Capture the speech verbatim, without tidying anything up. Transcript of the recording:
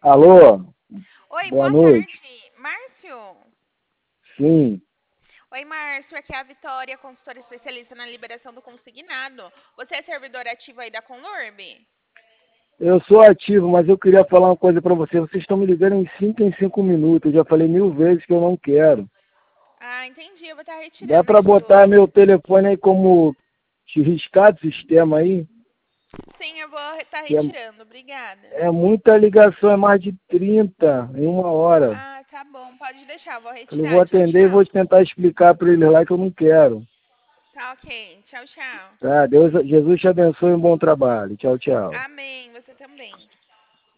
Alô? Oi, Boa boa noite. tarde. Márcio? Sim, Oi, Márcio. Aqui é a Vitória, consultora especialista na liberação do consignado. Você é servidor ativo aí da Conlurb? eu sou ativo, mas eu queria falar uma coisa para você. Vocês estão me ligando em cinco em cinco minutos. Eu já falei mil vezes que eu não quero. Ah, entendi. Eu vou estar Dá retirando para aqui botar do... meu telefone aí como te riscar do sistema aí? Sim, eu vou estar Que é, retirando. Obrigada. é muita ligação, é mais de trinta em uma hora. Ah, tá bom. Pode deixar. Eu vou Eu não vou retirar. Tchau, atender e vou tchau. tentar explicar para ele lá que eu não quero. Tá ok. Tchau, tchau. Tá? Deus, Jesus te abençoe e um bom trabalho. Tchau, tchau. Amém. Você também.